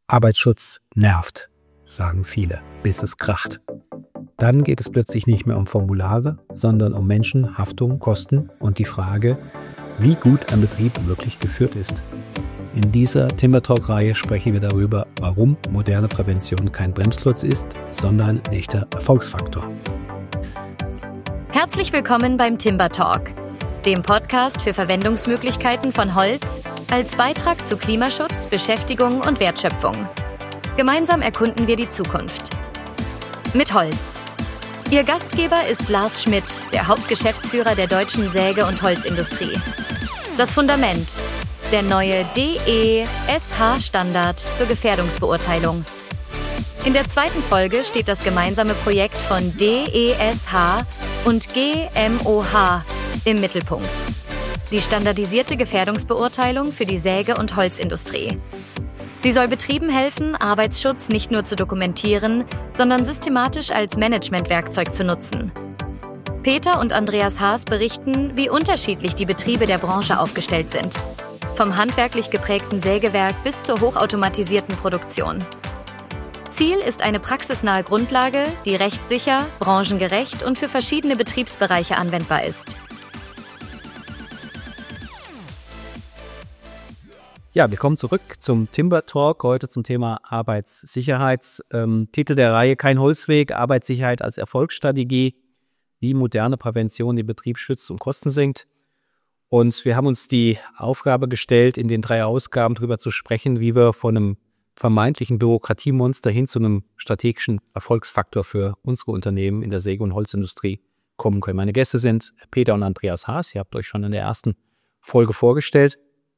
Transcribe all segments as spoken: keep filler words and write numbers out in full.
Arbeitsschutz nervt, sagen viele, bis es kracht. Dann geht es plötzlich nicht mehr um Formulare, sondern um Menschen, Haftung, Kosten und die Frage, wie gut ein Betrieb wirklich geführt ist. In dieser Timber Talk-Reihe sprechen wir darüber, warum moderne Prävention kein Bremsklotz ist, sondern ein echter Erfolgsfaktor. Herzlich willkommen beim Timber Talk, dem Podcast für Verwendungsmöglichkeiten von Holz als Beitrag zu Klimaschutz, Beschäftigung und Wertschöpfung. Gemeinsam erkunden wir die Zukunft. Mit Holz. Ihr Gastgeber ist Lars Schmidt, der Hauptgeschäftsführer der deutschen Säge- und Holzindustrie. Das Fundament, der neue D E S H-Standard zur Gefährdungsbeurteilung. In der zweiten Folge steht das gemeinsame Projekt von D E S H und G M O H im Mittelpunkt. Die standardisierte Gefährdungsbeurteilung für die Säge- und Holzindustrie. Sie soll Betrieben helfen, Arbeitsschutz nicht nur zu dokumentieren, sondern systematisch als Managementwerkzeug zu nutzen. Peter und Andreas Haas berichten, wie unterschiedlich die Betriebe der Branche aufgestellt sind. Vom handwerklich geprägten Sägewerk bis zur hochautomatisierten Produktion. Ziel ist eine praxisnahe Grundlage, die rechtssicher, branchengerecht und für verschiedene Betriebsbereiche anwendbar ist. Ja, willkommen zurück zum Timber Talk, heute zum Thema Arbeitssicherheit. Ähm, Titel der Reihe: Kein Holzweg, Arbeitssicherheit als Erfolgsstrategie, wie moderne Prävention den Betrieb schützt und Kosten senkt. Und wir haben uns die Aufgabe gestellt, in den drei Ausgaben darüber zu sprechen, wie wir von einem vermeintlichen Bürokratiemonster hin zu einem strategischen Erfolgsfaktor für unsere Unternehmen in der Säge- und Holzindustrie kommen können. Meine Gäste sind Peter und Andreas Haas. Ihr habt euch schon in der ersten Folge vorgestellt.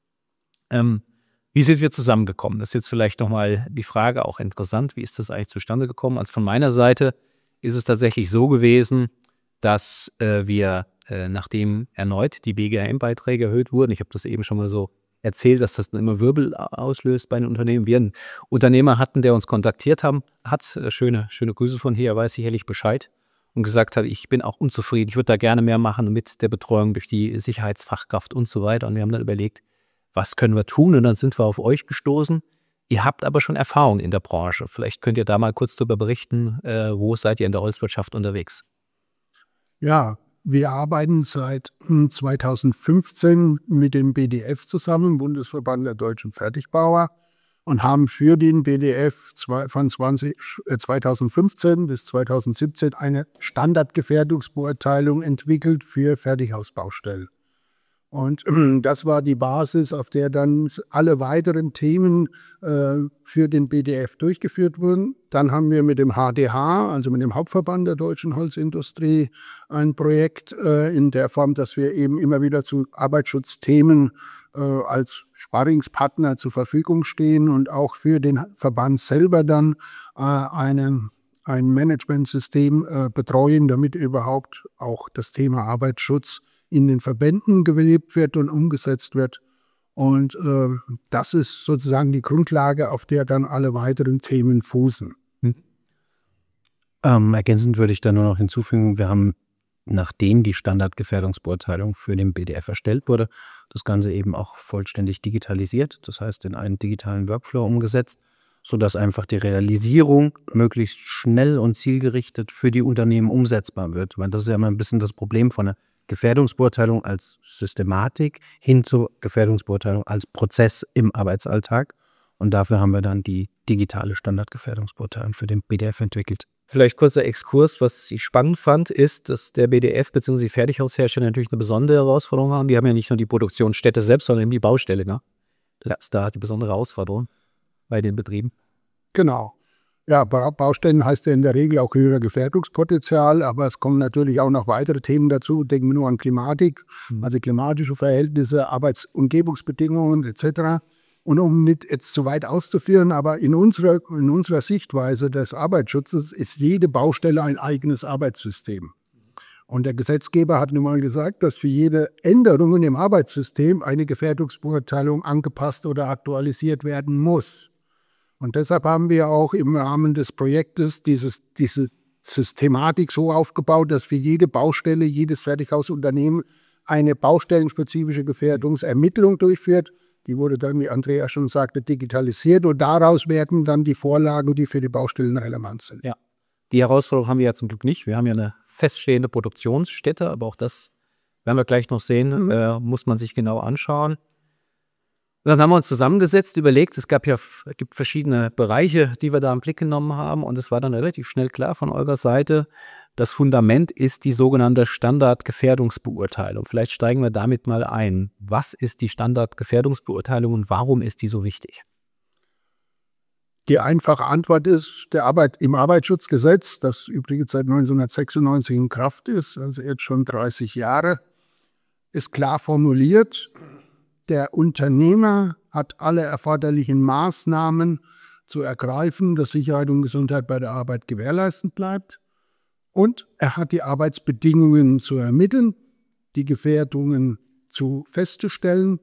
Ähm, wie sind wir zusammengekommen? Das ist jetzt vielleicht nochmal die Frage, auch interessant. Wie ist das eigentlich zustande gekommen? Also von meiner Seite ist es tatsächlich so gewesen, dass äh, wir, äh, nachdem erneut die B G M Beiträge erhöht wurden, ich habe das eben schon mal so erzählt, dass das dann immer Wirbel auslöst bei den Unternehmen, wir einen Unternehmer hatten, der uns kontaktiert haben, hat, äh, schöne, schöne Grüße von hier, er weiß sicherlich Bescheid, und gesagt hat, ich bin auch unzufrieden, ich würde da gerne mehr machen mit der Betreuung durch die Sicherheitsfachkraft und so weiter. Und wir haben dann überlegt, was können wir tun? Und dann sind wir auf euch gestoßen. Ihr habt aber schon Erfahrung in der Branche. Vielleicht könnt ihr da mal kurz darüber berichten, äh, wo seid ihr in der Holzwirtschaft unterwegs? Ja, wir arbeiten seit zweitausendfünfzehn mit dem B D F zusammen, Bundesverband der deutschen Fertigbauer, und haben für den B D F von zweitausendfünfzehn bis zweitausendsiebzehn eine Standardgefährdungsbeurteilung entwickelt für Fertighausbaustellen. Und das war die Basis, auf der dann alle weiteren Themen äh, für den B D F durchgeführt wurden. Dann haben wir mit dem H D H, also mit dem Hauptverband der deutschen Holzindustrie, ein Projekt äh, in der Form, dass wir eben immer wieder zu Arbeitsschutzthemen äh, als Sparringspartner zur Verfügung stehen und auch für den Verband selber dann äh, eine, ein Managementsystem äh, betreuen, damit überhaupt auch das Thema Arbeitsschutz in den Verbänden gelebt wird und umgesetzt wird. Und äh, das ist sozusagen die Grundlage, auf der dann alle weiteren Themen fußen. Hm. Ähm, ergänzend würde ich da nur noch hinzufügen, wir haben, nachdem die Standardgefährdungsbeurteilung für den B D F erstellt wurde, das Ganze eben auch vollständig digitalisiert, das heißt in einen digitalen Workflow umgesetzt, sodass einfach die Realisierung möglichst schnell und zielgerichtet für die Unternehmen umsetzbar wird. Weil das ist ja immer ein bisschen das Problem von der Gefährdungsbeurteilung als Systematik hin zur Gefährdungsbeurteilung als Prozess im Arbeitsalltag. Und dafür haben wir dann die digitale Standardgefährdungsbeurteilung für den B D F entwickelt. Vielleicht kurzer Exkurs, was ich spannend fand, ist, dass der B D F bzw. die Fertighaushersteller natürlich eine besondere Herausforderung haben. Die haben ja nicht nur die Produktionsstätte selbst, sondern eben die Baustelle. Ne? Das ist da die besondere Herausforderung bei den Betrieben. Genau. Ja, Baustellen heißt ja in der Regel auch höherer Gefährdungspotenzial, aber es kommen natürlich auch noch weitere Themen dazu. Denken wir nur an Klimatik, also klimatische Verhältnisse, Arbeitsumgebungsbedingungen et cetera. Und um nicht jetzt zu weit auszuführen, aber in unserer, in unserer Sichtweise des Arbeitsschutzes ist jede Baustelle ein eigenes Arbeitssystem. Und der Gesetzgeber hat nun mal gesagt, dass für jede Änderung im Arbeitssystem eine Gefährdungsbeurteilung angepasst oder aktualisiert werden muss. Und deshalb haben wir auch im Rahmen des Projektes dieses, diese Systematik so aufgebaut, dass für jede Baustelle, jedes Fertighausunternehmen eine baustellenspezifische Gefährdungsermittlung durchführt, Die wurde dann, wie Andrea schon sagte, digitalisiert und daraus werden dann die Vorlagen, die für die Baustellen relevant sind. Ja, die Herausforderung haben wir ja zum Glück nicht. Wir haben ja eine feststehende Produktionsstätte, aber auch das werden wir gleich noch sehen, mhm. äh, muss man sich genau anschauen. Und dann haben wir uns zusammengesetzt, überlegt, es gab ja es gibt verschiedene Bereiche, die wir da im Blick genommen haben und es war dann relativ schnell klar von eurer Seite, das Fundament ist die sogenannte Standardgefährdungsbeurteilung. Vielleicht steigen wir damit mal ein. Was ist die Standardgefährdungsbeurteilung und warum ist die so wichtig? Die einfache Antwort ist, der Arbeit, im Arbeitsschutzgesetz, das übrigens seit neunzehnhundertsechsundneunzig in Kraft ist, also jetzt schon dreißig Jahre, ist klar formuliert, der Unternehmer hat alle erforderlichen Maßnahmen zu ergreifen, dass Sicherheit und Gesundheit bei der Arbeit gewährleistet bleibt. Und er hat die Arbeitsbedingungen zu ermitteln, die Gefährdungen zu festzustellen,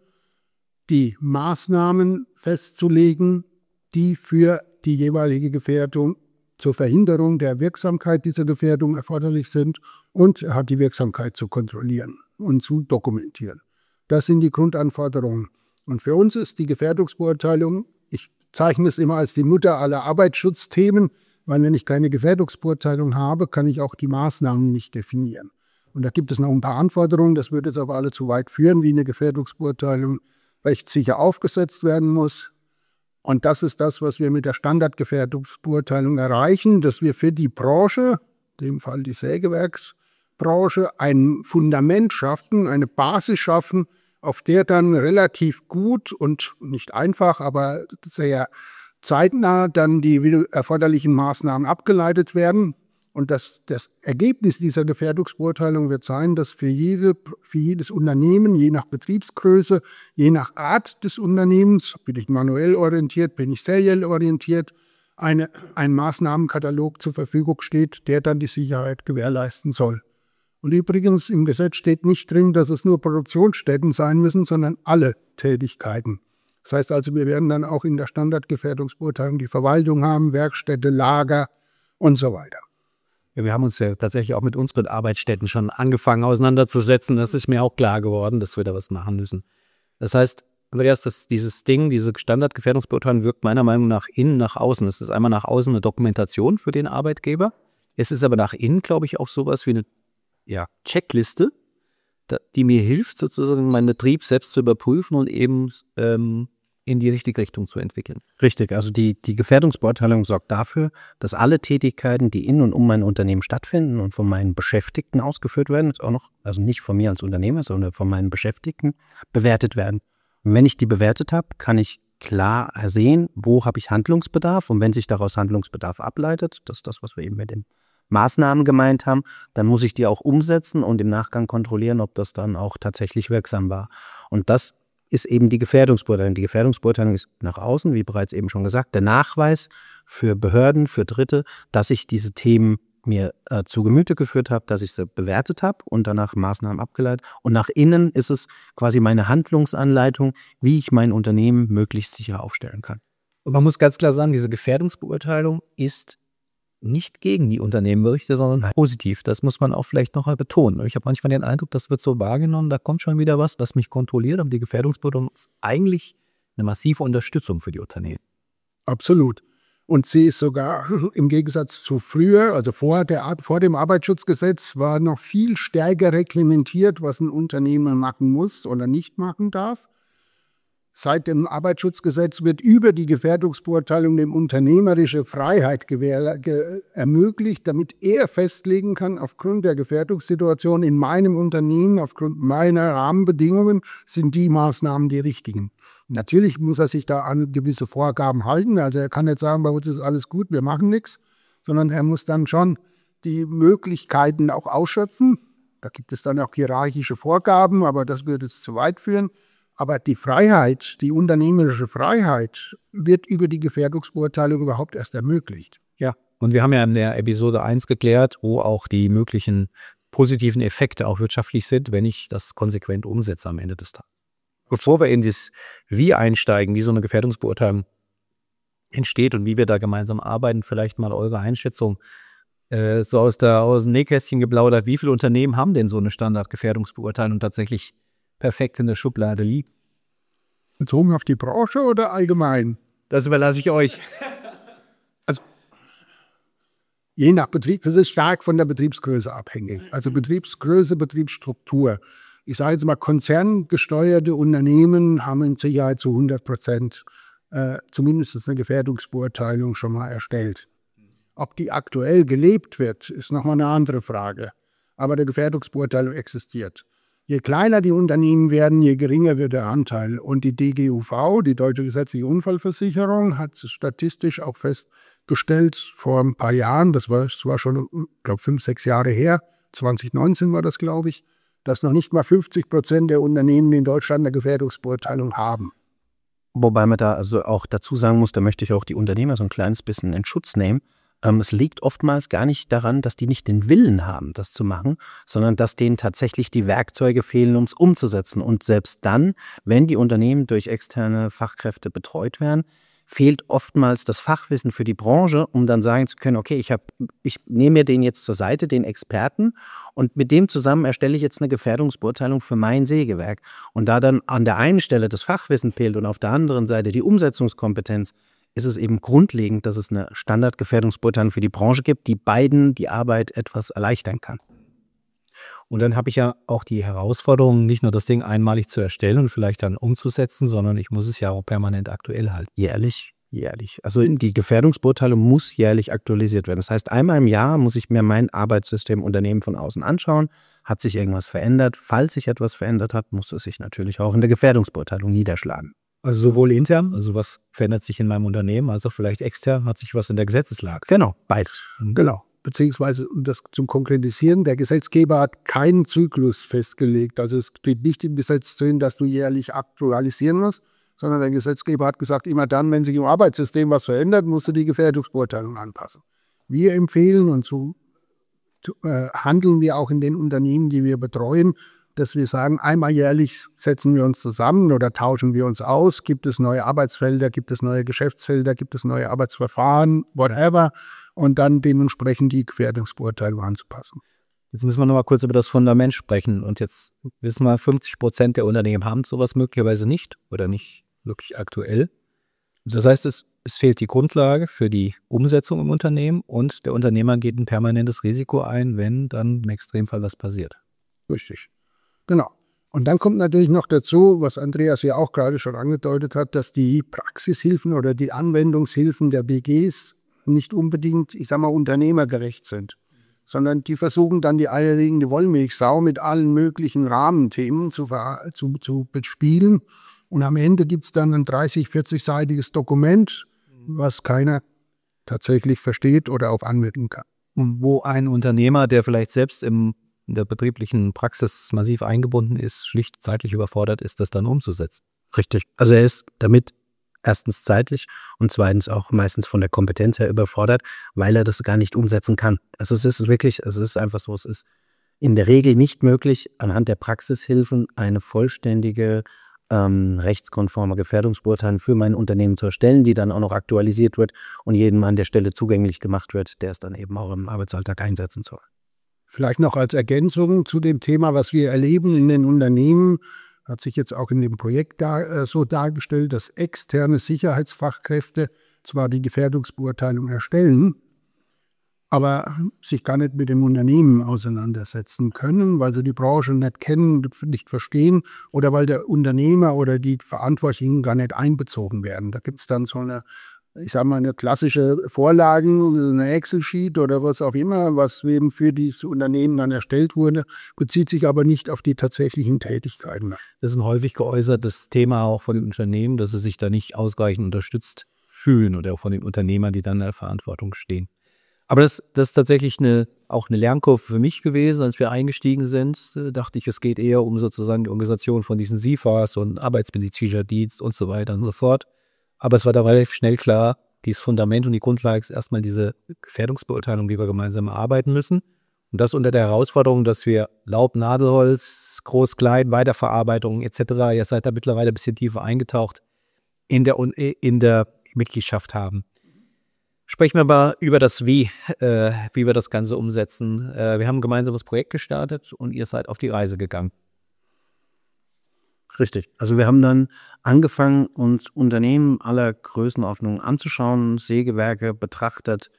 die Maßnahmen festzulegen, die für die jeweilige Gefährdung zur Verhinderung der Wirksamkeit dieser Gefährdung erforderlich sind. Und er hat die Wirksamkeit zu kontrollieren und zu dokumentieren. Das sind die Grundanforderungen. Und für uns ist die Gefährdungsbeurteilung, ich zeichne es immer als die Mutter aller Arbeitsschutzthemen, weil wenn ich keine Gefährdungsbeurteilung habe, kann ich auch die Maßnahmen nicht definieren. Und da gibt es noch ein paar Anforderungen, das würde jetzt aber alle zu weit führen, wie eine Gefährdungsbeurteilung rechtssicher aufgesetzt werden muss. Und das ist das, was wir mit der Standardgefährdungsbeurteilung erreichen, dass wir für die Branche, in dem Fall die Sägewerksbranche, ein Fundament schaffen, eine Basis schaffen, auf der dann relativ gut und nicht einfach, aber sehr zeitnah dann die erforderlichen Maßnahmen abgeleitet werden. Und das, das Ergebnis dieser Gefährdungsbeurteilung wird sein, dass für, jede, für jedes Unternehmen, je nach Betriebsgröße, je nach Art des Unternehmens, bin ich manuell orientiert, bin ich seriell orientiert, eine, ein Maßnahmenkatalog zur Verfügung steht, der dann die Sicherheit gewährleisten soll. Und übrigens, im Gesetz steht nicht drin, dass es nur Produktionsstätten sein müssen, sondern alle Tätigkeiten. Das heißt also, wir werden dann auch in der Standardgefährdungsbeurteilung die Verwaltung haben, Werkstätte, Lager und so weiter. Ja, wir haben uns ja tatsächlich auch mit unseren Arbeitsstätten schon angefangen auseinanderzusetzen. Das ist mir auch klar geworden, dass wir da was machen müssen. Das heißt, Andreas, dass dieses Ding, diese Standardgefährdungsbeurteilung wirkt meiner Meinung nach innen, nach außen. Es ist einmal nach außen eine Dokumentation für den Arbeitgeber. Es ist aber nach innen, glaube ich, auch sowas wie eine ja, Checkliste, die mir hilft, sozusagen meinen Betrieb selbst zu überprüfen und eben ähm, in die richtige Richtung zu entwickeln. Richtig, also die, die Gefährdungsbeurteilung sorgt dafür, dass alle Tätigkeiten, die in und um mein Unternehmen stattfinden und von meinen Beschäftigten ausgeführt werden, auch noch, also nicht von mir als Unternehmer, sondern von meinen Beschäftigten, bewertet werden. Und wenn ich die bewertet habe, kann ich klar sehen, wo habe ich Handlungsbedarf, und wenn sich daraus Handlungsbedarf ableitet, das ist das, was wir eben mit den Maßnahmen gemeint haben, dann muss ich die auch umsetzen und im Nachgang kontrollieren, ob das dann auch tatsächlich wirksam war. Und das ist eben die Gefährdungsbeurteilung. Die Gefährdungsbeurteilung ist nach außen, wie bereits eben schon gesagt, der Nachweis für Behörden, für Dritte, dass ich diese Themen mir äh, zu Gemüte geführt habe, dass ich sie bewertet habe und danach Maßnahmen abgeleitet. Und nach innen ist es quasi meine Handlungsanleitung, wie ich mein Unternehmen möglichst sicher aufstellen kann. Und man muss ganz klar sagen, diese Gefährdungsbeurteilung ist nicht gegen die Unternehmenberichte, sondern positiv. Das muss man auch vielleicht noch mal betonen. Ich habe manchmal den Eindruck, das wird so wahrgenommen, da kommt schon wieder was, was mich kontrolliert, aber die Gefährdungsbeurteilung ist eigentlich eine massive Unterstützung für die Unternehmen. Absolut. Und sie ist sogar im Gegensatz zu früher, also vor, der, vor dem Arbeitsschutzgesetz, war noch viel stärker reglementiert, was ein Unternehmen machen muss oder nicht machen darf. Seit dem Arbeitsschutzgesetz wird über die Gefährdungsbeurteilung dem unternehmerische Freiheit gewähr, ge, ermöglicht, damit er festlegen kann, aufgrund der Gefährdungssituation in meinem Unternehmen, aufgrund meiner Rahmenbedingungen, sind die Maßnahmen die richtigen. Natürlich muss er sich da an gewisse Vorgaben halten. Also er kann nicht sagen, bei uns ist alles gut, wir machen nichts, sondern er muss dann schon die Möglichkeiten auch ausschöpfen. Da gibt es dann auch hierarchische Vorgaben, aber das würde jetzt zu weit führen. Aber die Freiheit, die unternehmerische Freiheit wird über die Gefährdungsbeurteilung überhaupt erst ermöglicht. Ja, und wir haben ja in der Episode eins geklärt, wo auch die möglichen positiven Effekte auch wirtschaftlich sind, wenn ich das konsequent umsetze am Ende des Tages. Bevor wir in das Wie einsteigen, wie so eine Gefährdungsbeurteilung entsteht und wie wir da gemeinsam arbeiten, vielleicht mal eure Einschätzung äh, so aus, der, aus dem Nähkästchen geplaudert. Wie viele Unternehmen haben denn so eine Standardgefährdungsbeurteilung tatsächlich perfekt in der Schublade liegt? Bezogen auf die Branche oder allgemein? Das überlasse ich euch. Also je nach Betrieb, das ist stark von der Betriebsgröße abhängig. Also Betriebsgröße, Betriebsstruktur. Ich sage jetzt mal, konzerngesteuerte Unternehmen haben in Sicherheit zu hundert Prozent äh, zumindest eine Gefährdungsbeurteilung schon mal erstellt. Ob die aktuell gelebt wird, ist nochmal eine andere Frage. Aber die Gefährdungsbeurteilung existiert. Je kleiner die Unternehmen werden, je geringer wird der Anteil. Und die D G U V, die Deutsche Gesetzliche Unfallversicherung, hat statistisch auch festgestellt vor ein paar Jahren, das war zwar schon, ich glaube, fünf, sechs Jahre her, zwanzig neunzehn war das, glaube ich, dass noch nicht mal fünfzig Prozent der Unternehmen in Deutschland eine Gefährdungsbeurteilung haben. Wobei man da also auch dazu sagen muss, da möchte ich auch die Unternehmer so ein kleines bisschen in Schutz nehmen. Ähm, es liegt oftmals gar nicht daran, dass die nicht den Willen haben, das zu machen, sondern dass denen tatsächlich die Werkzeuge fehlen, um es umzusetzen. Und selbst dann, wenn die Unternehmen durch externe Fachkräfte betreut werden, fehlt oftmals das Fachwissen für die Branche, um dann sagen zu können, okay, ich, hab, ich nehme mir den jetzt zur Seite, den Experten, und mit dem zusammen erstelle ich jetzt eine Gefährdungsbeurteilung für mein Sägewerk. Und da dann an der einen Stelle das Fachwissen fehlt und auf der anderen Seite die Umsetzungskompetenz, ist es eben grundlegend, dass es eine Standardgefährdungsbeurteilung für die Branche gibt, die beiden die Arbeit etwas erleichtern kann. Und dann habe ich ja auch die Herausforderung, nicht nur das Ding einmalig zu erstellen und vielleicht dann umzusetzen, sondern ich muss es ja auch permanent aktuell halten. Jährlich, jährlich. Also die Gefährdungsbeurteilung muss jährlich aktualisiert werden. Das heißt, einmal im Jahr muss ich mir mein Arbeitssystem Unternehmen von außen anschauen. Hat sich irgendwas verändert? Falls sich etwas verändert hat, muss es sich natürlich auch in der Gefährdungsbeurteilung niederschlagen. Also sowohl intern, also was verändert sich in meinem Unternehmen, als auch vielleicht extern hat sich was in der Gesetzeslage. Genau, beides. Genau. Beziehungsweise, um das zum Konkretisieren, der Gesetzgeber hat keinen Zyklus festgelegt. Also es steht nicht im Gesetz drin, dass du jährlich aktualisieren musst, sondern der Gesetzgeber hat gesagt, immer dann, wenn sich im Arbeitssystem was verändert, musst du die Gefährdungsbeurteilung anpassen. Wir empfehlen, und so äh, handeln wir auch in den Unternehmen, die wir betreuen, dass wir sagen, einmal jährlich setzen wir uns zusammen oder tauschen wir uns aus. Gibt es neue Arbeitsfelder, gibt es neue Geschäftsfelder, gibt es neue Arbeitsverfahren, whatever. Und dann dementsprechend die Gefährdungsbeurteilung anzupassen. Jetzt müssen wir noch mal kurz über das Fundament sprechen. Und jetzt wissen wir, fünfzig Prozent der Unternehmen haben sowas möglicherweise nicht oder nicht wirklich aktuell. Das heißt, es, es fehlt die Grundlage für die Umsetzung im Unternehmen und der Unternehmer geht ein permanentes Risiko ein, wenn dann im Extremfall was passiert. Richtig. Genau. Und dann kommt natürlich noch dazu, was Andreas ja auch gerade schon angedeutet hat, dass die Praxishilfen oder die Anwendungshilfen der B Gs nicht unbedingt, ich sag mal, unternehmergerecht sind, sondern die versuchen dann die eierlegende Wollmilchsau mit allen möglichen Rahmenthemen zu, zu, zu bespielen. Und am Ende gibt es dann ein dreißig-, vierzig-seitiges Dokument, was keiner tatsächlich versteht oder auch anwenden kann. Und wo ein Unternehmer, der vielleicht selbst im in der betrieblichen Praxis massiv eingebunden ist, schlicht zeitlich überfordert ist, das dann umzusetzen. Richtig. Also er ist damit erstens zeitlich und zweitens auch meistens von der Kompetenz her überfordert, weil er das gar nicht umsetzen kann. Also es ist wirklich, es ist einfach so, es ist in der Regel nicht möglich, anhand der Praxishilfen eine vollständige, ähm, rechtskonforme Gefährdungsbeurteilung für mein Unternehmen zu erstellen, die dann auch noch aktualisiert wird und jedem an der Stelle zugänglich gemacht wird, der es dann eben auch im Arbeitsalltag einsetzen soll. Vielleicht noch als Ergänzung zu dem Thema, was wir erleben in den Unternehmen, hat sich jetzt auch in dem Projekt da, äh, so dargestellt, dass externe Sicherheitsfachkräfte zwar die Gefährdungsbeurteilung erstellen, aber sich gar nicht mit dem Unternehmen auseinandersetzen können, weil sie die Branche nicht kennen, nicht verstehen oder weil der Unternehmer oder die Verantwortlichen gar nicht einbezogen werden. Da gibt es dann so eine ich sage mal, eine klassische Vorlagen, eine Excel-Sheet oder was auch immer, was eben für dieses Unternehmen dann erstellt wurde, bezieht sich aber nicht auf die tatsächlichen Tätigkeiten. Das ist ein häufig geäußertes Thema auch von den Unternehmen, dass sie sich da nicht ausreichend unterstützt fühlen oder auch von den Unternehmern, die dann in der Verantwortung stehen. Aber das, das ist tatsächlich eine, auch eine Lernkurve für mich gewesen, als wir eingestiegen sind, dachte ich, es geht eher um sozusagen die Organisation von diesen S I F As und arbeitsmedizinischer Dienst und so weiter und so fort. Aber es war da relativ schnell klar, dieses Fundament und die Grundlage ist erstmal diese Gefährdungsbeurteilung, die wir gemeinsam erarbeiten müssen. Und das unter der Herausforderung, dass wir Laub, Nadelholz, Groß-, Klein-, Weiterverarbeitung et cetera, ihr seid da mittlerweile ein bisschen tiefer eingetaucht, in der, in der Mitgliedschaft haben. Sprechen wir mal über das Wie, äh, wie wir das Ganze umsetzen. Äh, wir haben ein gemeinsames Projekt gestartet und ihr seid auf die Reise gegangen. Richtig. Also wir haben dann angefangen, uns Unternehmen aller Größenordnungen anzuschauen, Sägewerke betrachtet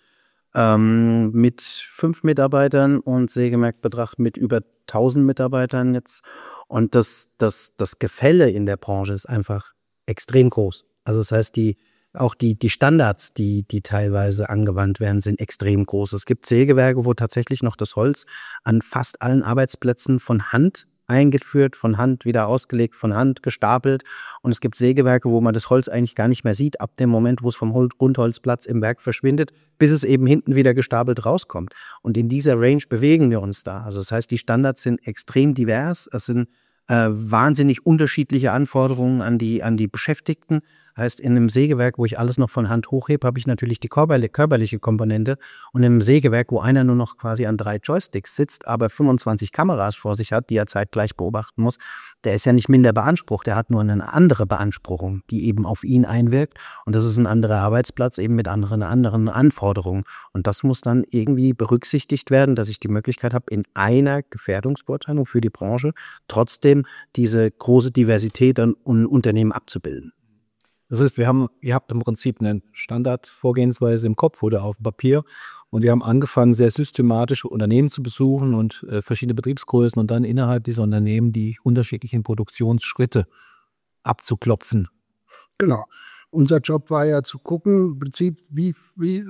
ähm, mit fünf Mitarbeitern und Sägewerk betrachtet mit über tausend Mitarbeitern jetzt. Und das, das, das Gefälle in der Branche ist einfach extrem groß. Also das heißt, die, auch die, die Standards, die, die teilweise angewandt werden, sind extrem groß. Es gibt Sägewerke, wo tatsächlich noch das Holz an fast allen Arbeitsplätzen von Hand eingeführt, von Hand wieder ausgelegt, von Hand gestapelt. Und es gibt Sägewerke, wo man das Holz eigentlich gar nicht mehr sieht, ab dem Moment, wo es vom Grundholzplatz im Werk verschwindet, bis es eben hinten wieder gestapelt rauskommt. Und in dieser Range bewegen wir uns da. Also das heißt, die Standards sind extrem divers. Es sind äh, wahnsinnig unterschiedliche Anforderungen an die, an die Beschäftigten. Heißt, in einem Sägewerk, wo ich alles noch von Hand hochhebe, habe ich natürlich die körperliche Komponente. Und in einem Sägewerk, wo einer nur noch quasi an drei Joysticks sitzt, aber fünfundzwanzig Kameras vor sich hat, die er zeitgleich beobachten muss, der ist ja nicht minder beansprucht. Der hat nur eine andere Beanspruchung, die eben auf ihn einwirkt. Und das ist ein anderer Arbeitsplatz eben mit anderen, anderen Anforderungen. Und das muss dann irgendwie berücksichtigt werden, dass ich die Möglichkeit habe, in einer Gefährdungsbeurteilung für die Branche trotzdem diese große Diversität an Unternehmen abzubilden. Das heißt, wir haben, ihr habt im Prinzip eine Standardvorgehensweise im Kopf oder auf dem Papier und wir haben angefangen, sehr systematische Unternehmen zu besuchen und äh, verschiedene Betriebsgrößen und dann innerhalb dieser Unternehmen die unterschiedlichen Produktionsschritte abzuklopfen. Genau. Unser Job war ja zu gucken, im Prinzip, wie, wie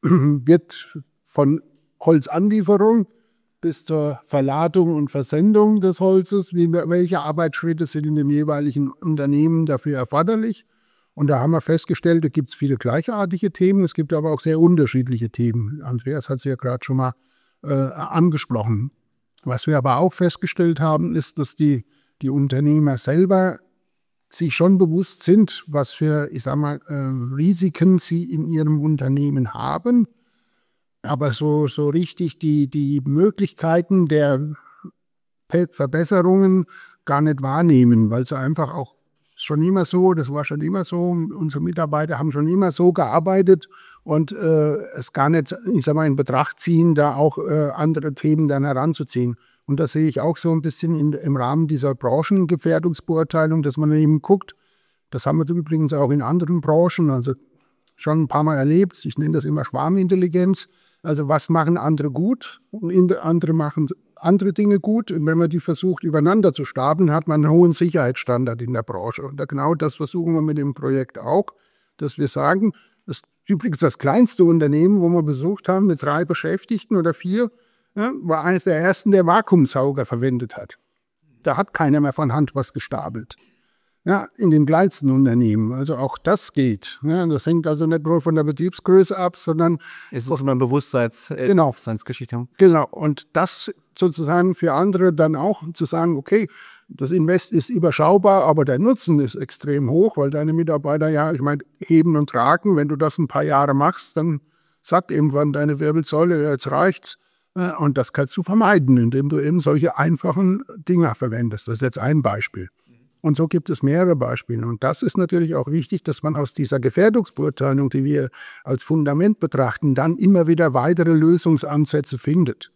wird von Holzanlieferung bis zur Verladung und Versendung des Holzes, wie, welche Arbeitsschritte sind in dem jeweiligen Unternehmen dafür erforderlich. Und da haben wir festgestellt, da gibt es viele gleichartige Themen, es gibt aber auch sehr unterschiedliche Themen. Andreas hat es ja gerade schon mal äh, angesprochen. Was wir aber auch festgestellt haben, ist, dass die, die Unternehmer selber sich schon bewusst sind, was für, ich sag mal, äh, Risiken sie in ihrem Unternehmen haben. Aber so, so richtig die, die Möglichkeiten der Verbesserungen gar nicht wahrnehmen, weil sie einfach auch schon immer so, das war schon immer so, unsere Mitarbeiter haben schon immer so gearbeitet und äh, es gar nicht, ich sag mal, in Betracht ziehen, da auch äh, andere Themen dann heranzuziehen. Und das sehe ich auch so ein bisschen in, im Rahmen dieser Branchengefährdungsbeurteilung, dass man eben guckt, das haben wir übrigens auch in anderen Branchen, also schon ein paar Mal erlebt, ich nenne das immer Schwarmintelligenz, also was machen andere gut und andere machen andere Dinge gut. Und wenn man die versucht, übereinander zu stapeln, hat man einen hohen Sicherheitsstandard in der Branche. Und genau das versuchen wir mit dem Projekt auch, dass wir sagen, das ist übrigens das kleinste Unternehmen, wo wir besucht haben, mit drei Beschäftigten oder vier, ja, war eines der ersten, der Vakuumsauger verwendet hat. Da hat keiner mehr von Hand was gestapelt. Ja, in den kleinsten Unternehmen. Also auch das geht. Ja, das hängt also nicht nur von der Betriebsgröße ab, sondern es ist eine Bewusstseins, äh, genau. Bewusstseinsgeschichte. Genau. Und das sozusagen für andere dann auch zu sagen, okay, das Invest ist überschaubar, aber der Nutzen ist extrem hoch, weil deine Mitarbeiter ja, ich meine, heben und tragen, wenn du das ein paar Jahre machst, dann sagt irgendwann deine Wirbelsäule, ja, jetzt reicht's. Und das kannst du vermeiden, indem du eben solche einfachen Dinge verwendest. Das ist jetzt ein Beispiel. Und so gibt es mehrere Beispiele. Und das ist natürlich auch wichtig, dass man aus dieser Gefährdungsbeurteilung, die wir als Fundament betrachten, dann immer wieder weitere Lösungsansätze findet.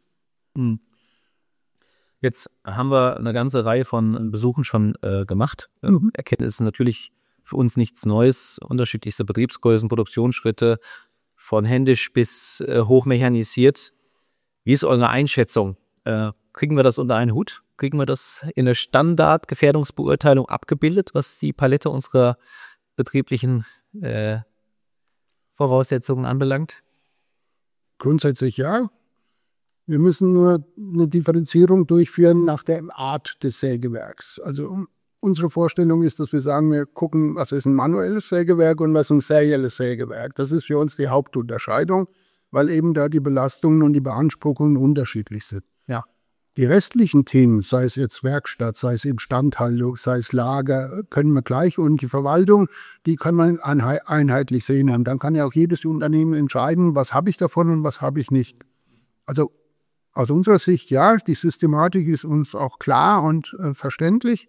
Jetzt haben wir eine ganze Reihe von Besuchen schon äh, gemacht. Mhm. Erkenntnis ist natürlich für uns nichts Neues. Unterschiedlichste Betriebsgrößen, Produktionsschritte, von händisch bis äh, hochmechanisiert. Wie ist eure Einschätzung? Äh, kriegen wir das unter einen Hut? Kriegen wir das in eine Standardgefährdungsbeurteilung abgebildet, was die Palette unserer betrieblichen äh, Voraussetzungen anbelangt? Grundsätzlich ja. Wir müssen nur eine Differenzierung durchführen nach der Art des Sägewerks. Also unsere Vorstellung ist, dass wir sagen, wir gucken, was ist ein manuelles Sägewerk und was ist ein serielles Sägewerk. Das ist für uns die Hauptunterscheidung, weil eben da die Belastungen und die Beanspruchungen unterschiedlich sind. Ja. Die restlichen Themen, sei es jetzt Werkstatt, sei es Instandhaltung, sei es Lager, können wir gleich. Und die Verwaltung, die kann man einheitlich sehen. Und dann kann ja auch jedes Unternehmen entscheiden, was habe ich davon und was habe ich nicht. Also aus unserer Sicht, ja, die Systematik ist uns auch klar und äh, verständlich.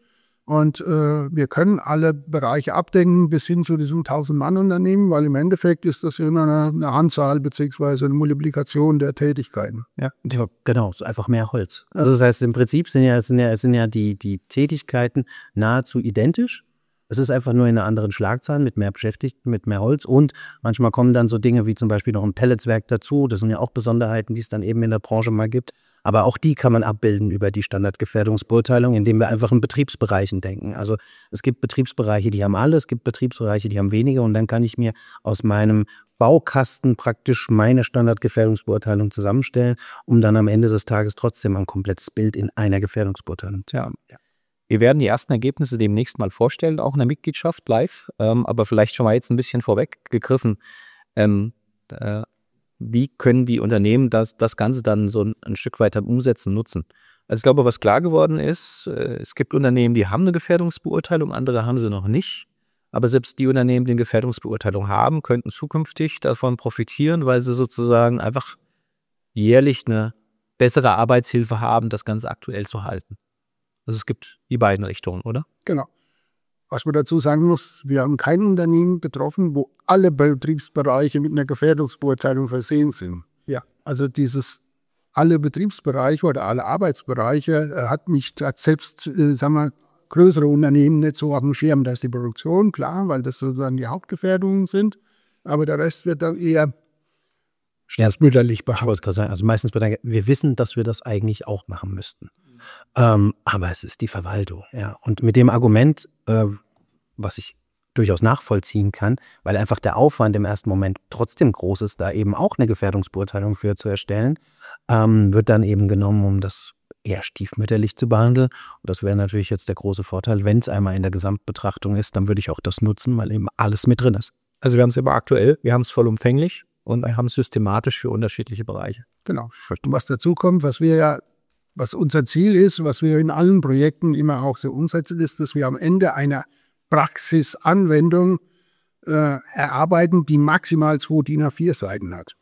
Und äh, wir können alle Bereiche abdecken bis hin zu diesem tausend-Mann-Unternehmen, weil im Endeffekt ist das immer eine, eine Anzahl beziehungsweise eine Multiplikation der Tätigkeiten. Ja, ja, genau, es ist einfach mehr Holz. Also das heißt, im Prinzip sind ja, sind ja, sind ja die, die Tätigkeiten nahezu identisch. Es ist einfach nur in einer anderen Schlagzahl mit mehr Beschäftigten, mit mehr Holz und manchmal kommen dann so Dinge wie zum Beispiel noch ein Pelletswerk dazu. Das sind ja auch Besonderheiten, die es dann eben in der Branche mal gibt. Aber auch die kann man abbilden über die Standardgefährdungsbeurteilung, indem wir einfach in Betriebsbereichen denken. Also es gibt Betriebsbereiche, die haben alle, es gibt Betriebsbereiche, die haben weniger und dann kann ich mir aus meinem Baukasten praktisch meine Standardgefährdungsbeurteilung zusammenstellen, um dann am Ende des Tages trotzdem ein komplettes Bild in einer Gefährdungsbeurteilung zu haben. Ja. Wir werden die ersten Ergebnisse demnächst mal vorstellen, auch in der Mitgliedschaft live, ähm, aber vielleicht schon mal jetzt ein bisschen vorweggegriffen. Ähm, äh, wie können die Unternehmen das, das Ganze dann so ein, ein Stück weiter umsetzen, nutzen? Also ich glaube, was klar geworden ist, äh, es gibt Unternehmen, die haben eine Gefährdungsbeurteilung, andere haben sie noch nicht. Aber selbst die Unternehmen, die eine Gefährdungsbeurteilung haben, könnten zukünftig davon profitieren, weil sie sozusagen einfach jährlich eine bessere Arbeitshilfe haben, das Ganze aktuell zu halten. Also es gibt die beiden Richtungen, oder? Genau. Was man dazu sagen muss, wir haben kein Unternehmen betroffen, wo alle Betriebsbereiche mit einer Gefährdungsbeurteilung versehen sind. Ja. Also dieses alle Betriebsbereiche oder alle Arbeitsbereiche äh, hat nicht hat selbst, äh, sagen wir, größere Unternehmen nicht so auf dem Schirm. Da ist die Produktion, klar, weil das sozusagen die Hauptgefährdungen sind. Aber der Rest wird dann eher stiefmütterlich behandelt. Ich wollte es gerade sagen, also meistens bedanke, wir wissen, dass wir das eigentlich auch machen müssten. Ähm, aber es ist die Verwaltung. Ja. Und mit dem Argument, äh, was ich durchaus nachvollziehen kann, weil einfach der Aufwand im ersten Moment trotzdem groß ist, da eben auch eine Gefährdungsbeurteilung für zu erstellen, ähm, wird dann eben genommen, um das eher stiefmütterlich zu behandeln. Und das wäre natürlich jetzt der große Vorteil, wenn es einmal in der Gesamtbetrachtung ist, dann würde ich auch das nutzen, weil eben alles mit drin ist. Also wir haben es immer aktuell, wir haben es vollumfänglich und wir haben es systematisch für unterschiedliche Bereiche. Genau. Und was dazu kommt, was wir ja Was unser Ziel ist, was wir in allen Projekten immer auch so umsetzen, ist, dass wir am Ende eine Praxisanwendung äh, erarbeiten, die maximal zwei D I N A vier Seiten hat.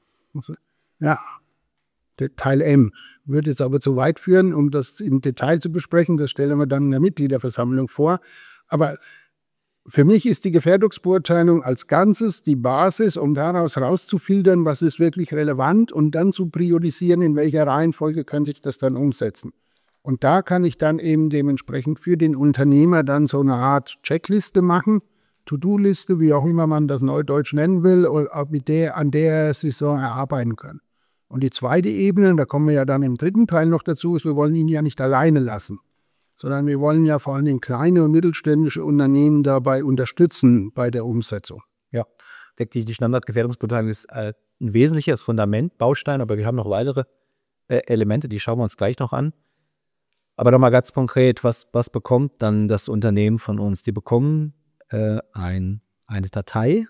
Ja, der Teil M wird jetzt aber zu weit führen, um das im Detail zu besprechen. Das stellen wir dann in der Mitgliederversammlung vor. Aber für mich ist die Gefährdungsbeurteilung als Ganzes die Basis, um daraus rauszufiltern, was ist wirklich relevant und dann zu priorisieren, in welcher Reihenfolge kann sich das dann umsetzen. Und da kann ich dann eben dementsprechend für den Unternehmer dann so eine Art Checkliste machen, To-Do-Liste, wie auch immer man das neudeutsch nennen will, mit der, an der er sich so erarbeiten kann. Und die zweite Ebene, da kommen wir ja dann im dritten Teil noch dazu, ist, wir wollen ihn ja nicht alleine lassen, sondern wir wollen ja vor allem kleine und mittelständische Unternehmen dabei unterstützen bei der Umsetzung. Ja, die, die Standardgefährdungsbeurteilung ist äh, ein wesentliches Fundament, Baustein, aber wir haben noch weitere äh, Elemente, die schauen wir uns gleich noch an. Aber nochmal ganz konkret, was, was bekommt dann das Unternehmen von uns? Die bekommen äh, ein, eine Datei,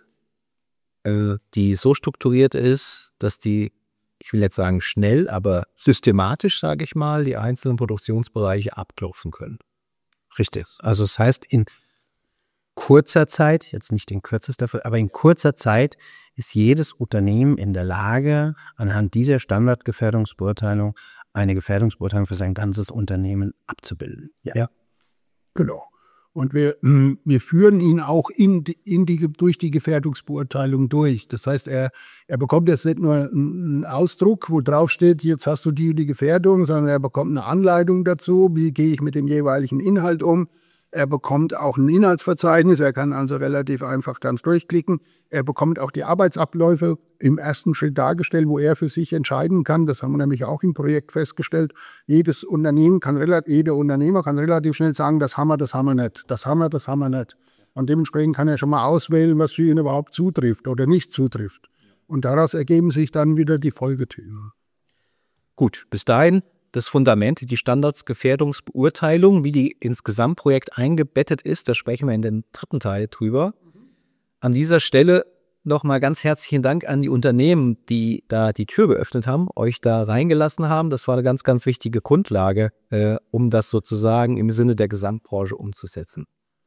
äh, die so strukturiert ist, dass die, ich will jetzt sagen schnell, aber systematisch, sage ich mal, die einzelnen Produktionsbereiche abklopfen können. Richtig. Also das heißt, in kurzer Zeit, jetzt nicht in kürzester, aber in kurzer Zeit ist jedes Unternehmen in der Lage, anhand dieser Standardgefährdungsbeurteilung eine Gefährdungsbeurteilung für sein ganzes Unternehmen abzubilden. Ja, ja. Genau. Und wir, wir führen ihn auch in die, in die, durch die Gefährdungsbeurteilung durch. Das heißt, er, er bekommt jetzt nicht nur einen Ausdruck, wo drauf steht, jetzt hast du die und die Gefährdung, sondern er bekommt eine Anleitung dazu, wie gehe ich mit dem jeweiligen Inhalt um. Er bekommt auch ein Inhaltsverzeichnis, er kann also relativ einfach ganz durchklicken. Er bekommt auch die Arbeitsabläufe im ersten Schritt dargestellt, wo er für sich entscheiden kann. Das haben wir nämlich auch im Projekt festgestellt. Jedes Unternehmen kann relativ, jeder Unternehmer kann relativ schnell sagen, das haben wir, das haben wir nicht, das haben wir, das haben wir nicht. Und dementsprechend kann er schon mal auswählen, was für ihn überhaupt zutrifft oder nicht zutrifft. Und daraus ergeben sich dann wieder die Folgethemen. Gut, bis dahin das Fundament, die Standardsgefährdungsbeurteilung, wie die ins Gesamtprojekt eingebettet ist, da sprechen wir in den dritten Teil drüber. An dieser Stelle nochmal ganz herzlichen Dank an die Unternehmen, die da die Tür geöffnet haben, euch da reingelassen haben. Das war eine ganz, ganz wichtige Grundlage, äh, um das sozusagen im Sinne der Gesamtbranche umzusetzen.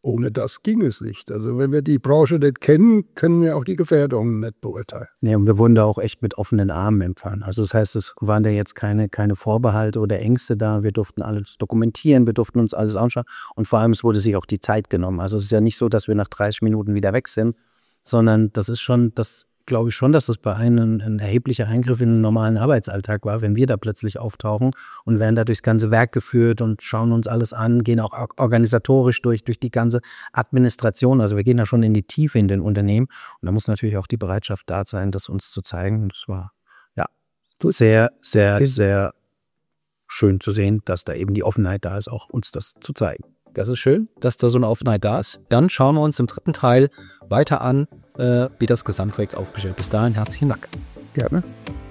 Ohne das ging es nicht. Also wenn wir die Branche nicht kennen, können wir auch die Gefährdungen nicht beurteilen. Ja, und wir wurden da auch echt mit offenen Armen empfangen. Also das heißt, es waren da jetzt keine, keine Vorbehalte oder Ängste da. Wir durften alles dokumentieren, wir durften uns alles anschauen. Und vor allem, es wurde sich auch die Zeit genommen. Also es ist ja nicht so, dass wir nach dreißig Minuten wieder weg sind, sondern das ist schon, das glaube ich schon, dass das bei einem ein erheblicher Eingriff in den normalen Arbeitsalltag war, wenn wir da plötzlich auftauchen und werden da durchs ganze Werk geführt und schauen uns alles an, gehen auch organisatorisch durch, durch die ganze Administration. Also wir gehen da schon in die Tiefe in den Unternehmen und da muss natürlich auch die Bereitschaft da sein, das uns zu zeigen. Und das war ja sehr, sehr, sehr schön zu sehen, dass da eben die Offenheit da ist, auch uns das zu zeigen. Das ist schön, dass da so eine Offenheit da ist. Dann schauen wir uns im dritten Teil weiter an, äh, wie das Gesamtprojekt aufgestellt ist. Bis dahin herzlichen Dank. Gerne.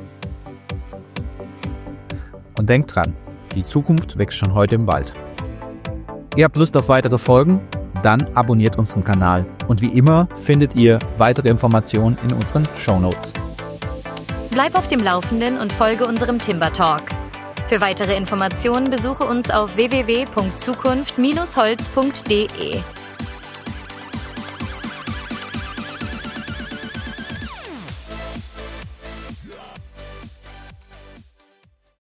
Und denkt dran, die Zukunft wächst schon heute im Wald. Ihr habt Lust auf weitere Folgen? Dann abonniert unseren Kanal. Und wie immer findet ihr weitere Informationen in unseren Shownotes. Bleib auf dem Laufenden und folge unserem Timber Talk. Für weitere Informationen besuche uns auf w w w punkt zukunft Bindestrich holz punkt d e.